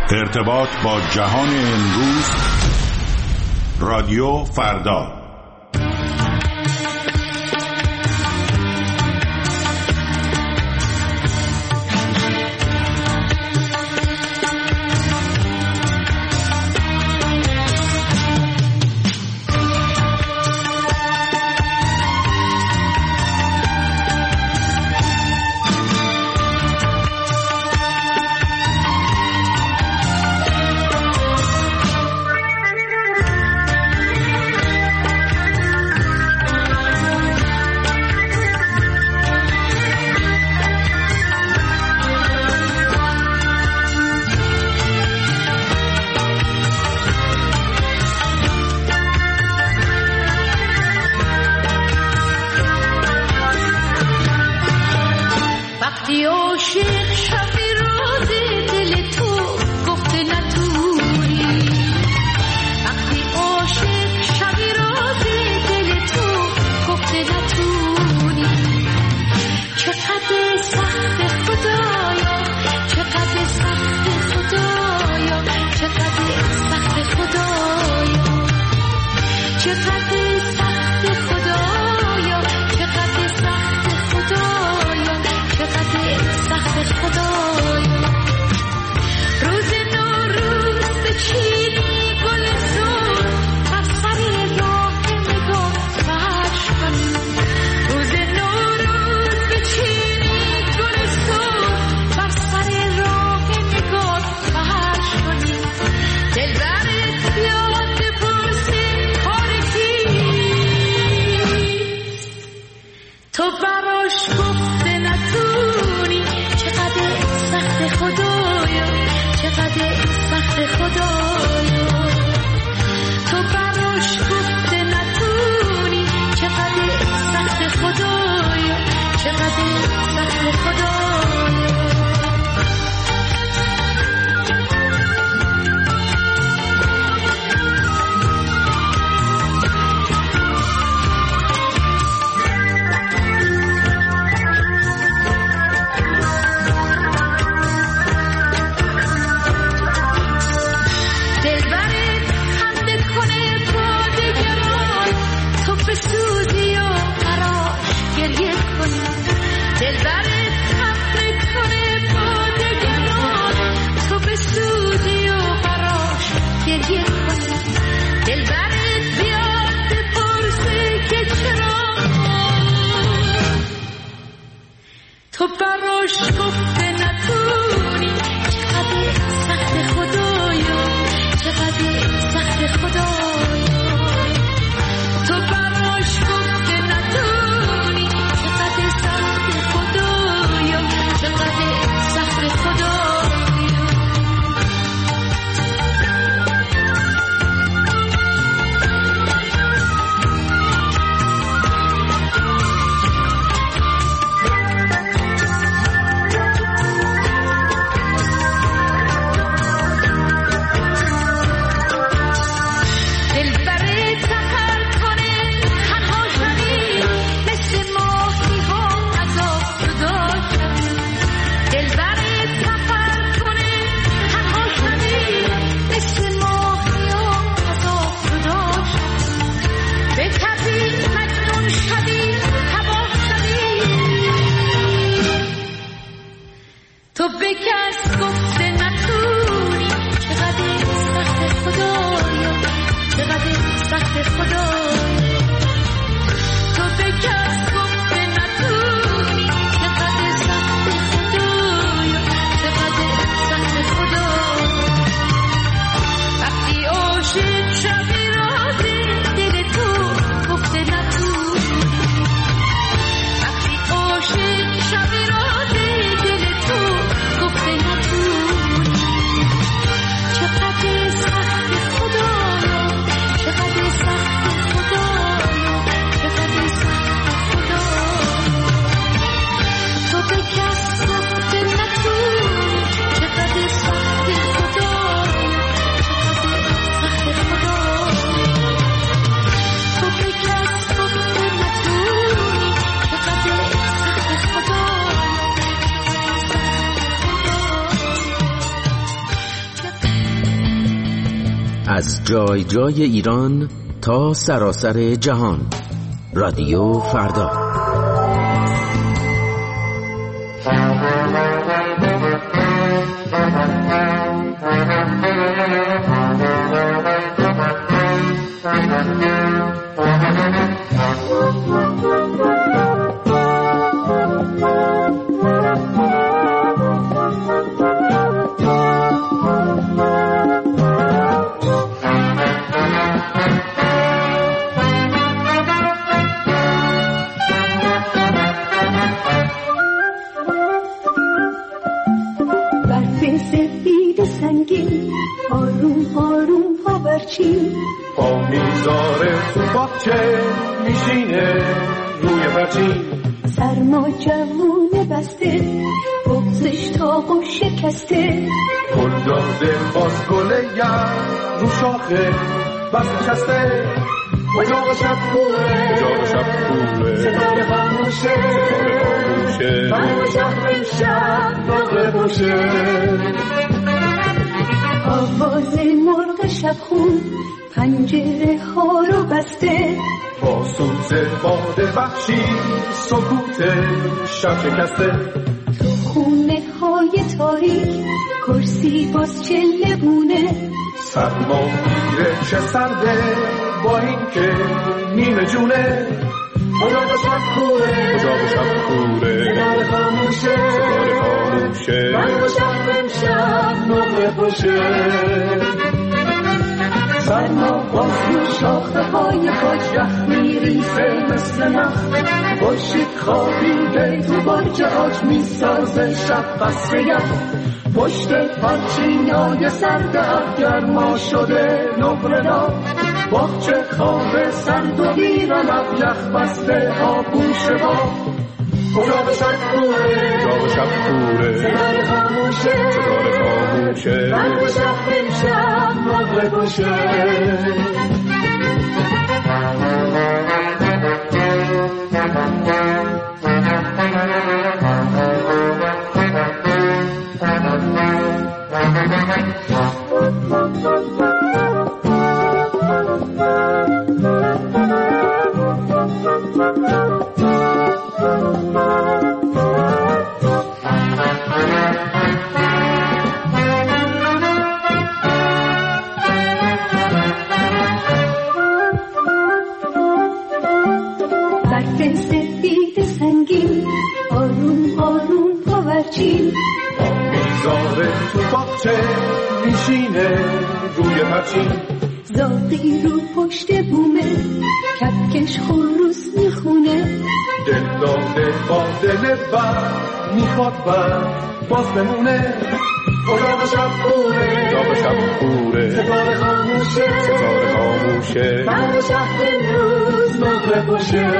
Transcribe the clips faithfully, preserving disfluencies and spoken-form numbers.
ارتباط با جهان امروز، رادیو فردا. دلبرت از جای جای ایران تا سراسر جهان. رادیو فردا. پا میذاره تو باغچه میشینه روی پرچین، سرما جوونه بسته بغزش تاق و شکسته، گل داده باز گله یم رو شاخه بس نشسته، اجاق شب کوره اجاق شب کوره ستاره خاموشه ستاره خاموشه من و شهر شب نقره باشه، آواز مرغ شبخون پنجره ها رو بسته، با سوز باد وحشی سکوت شب شکسته، تو خونه های تاریک کرسی باز چله بونه، سرما میره چه سرده با این که نیمه جونه، اجاق شب کوره اجاق شب کوره ستاره خاموشه ستاره خاموشه من و شهر امشب نقره باشه، سرما باز رو شاخه های خاک یخ میریزه مثل نخ، خورشید خوابیده تو برج آج میسازه شب قصر یخ، پشت پرچینای سرد افگرما شده نقره دار، باغچه خواب سرد و ویران یخ بسته آغوش با، اجاق شب کوره اجاق شب کوره ستاره خاموشه ستاره خاموشه من و شهر امشب نقره باشه. میذاره تو باغچه میشینه روی پرچین، زاغی رو پشت بومه کپکش خروس میخونه، دل داده با دل بر میخواد بر باز بمونه، اجاق شب کوره اجاق شب کوره ستاره خاموشه ستاره خاموشه من و شهر امروز نقره باشه،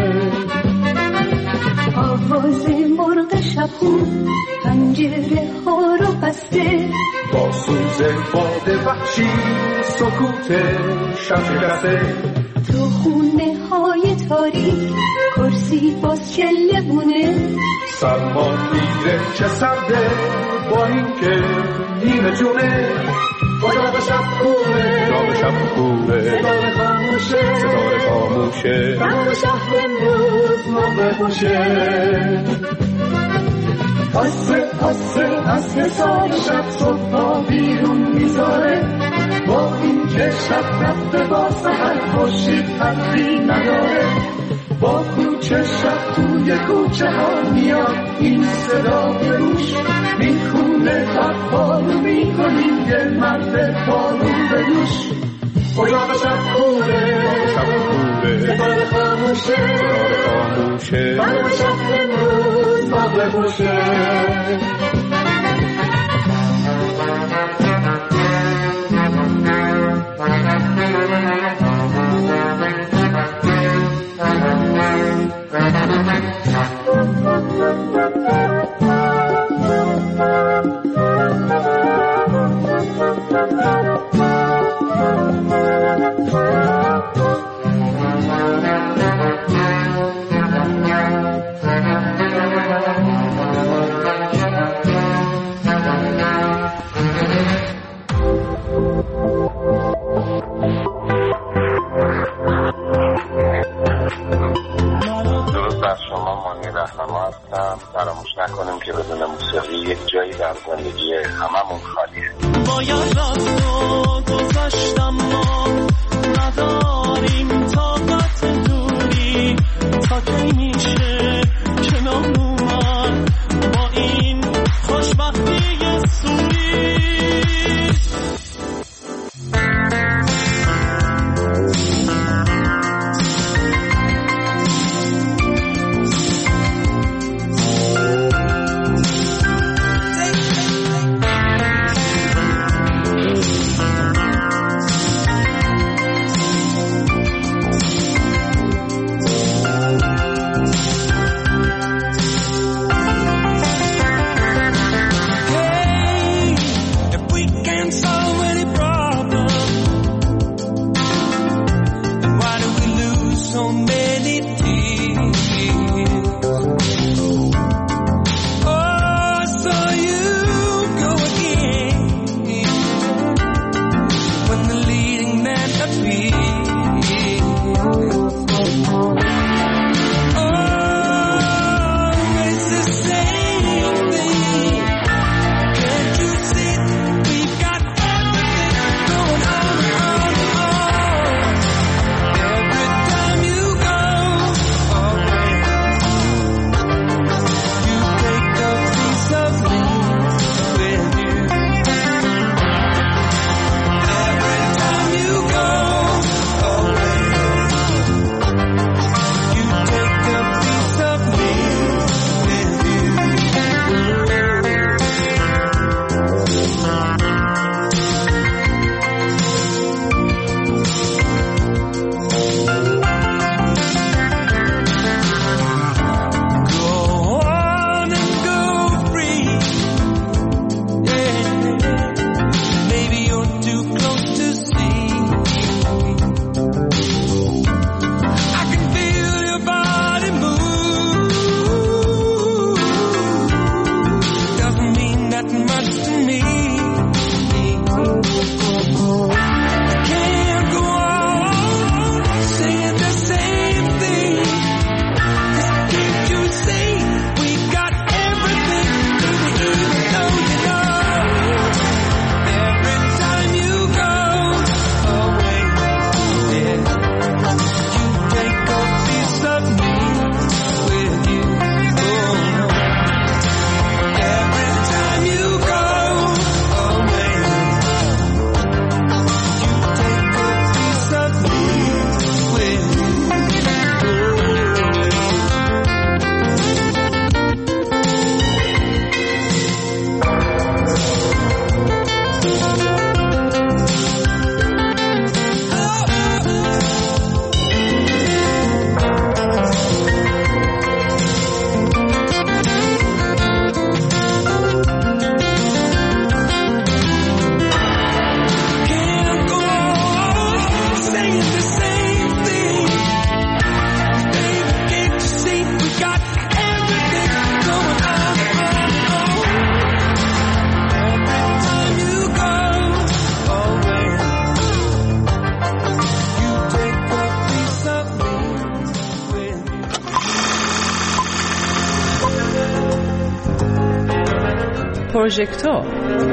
آواز مرغ شبخون پنجره ها رو بسته، با سوز باد وحشی سکوت شب شکسته، تو خونه های تاریک کرسی باز چله بونه، سرما میره چه سرده با این که نیمه جونه، اجاق شب کوره اجاق شب کوره ستاره خاموشه ستاره خاموشه من و شهر امروز نقره باشه، آسه آسه آسه سال شب صبح بیرون میذاره، با این که شب رفته با سحر خورشید قدری نداره، با کوچه شب توی کوچه ها میاد این صدا به روش، میخونه خبارو میکنیم یه مرد بارون به دوش، اجاق شب کوره شب کوره ستاره خاموشه ستاره خاموشه من و شهر امروز نقره باشه. زندگی هممون خالیه. باید رفت و گذاشتم ما نداریم طاقت دوری تا کی میشه کنار اومد با این خوشبختی سوری. پروژکتور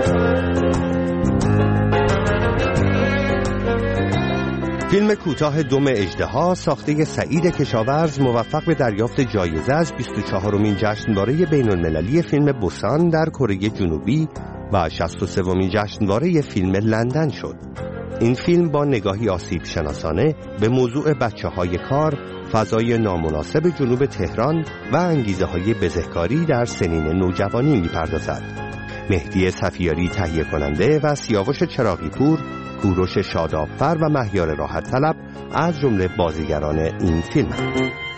فیلم کوتاه دم اژدها ساخته سعید کشاورز موفق به دریافت جایزه از بیست و چهارمین جشنواره بین‌المللی فیلم بوسان در کره جنوبی و شصت و سومین جشنواره فیلم لندن شد. این فیلم با نگاهی آسیب شناسانه به موضوع بچه‌های کار، فضای نامناسب جنوب تهران و انگیزه‌های بزهکاری در سنین نوجوانی می‌پردازد. مهدی صفیاری تهیه کننده و سیاوش چراغی پور، کوروش شادابفر و مهیار راحت طلب از جمله بازیگران این فیلم هستند.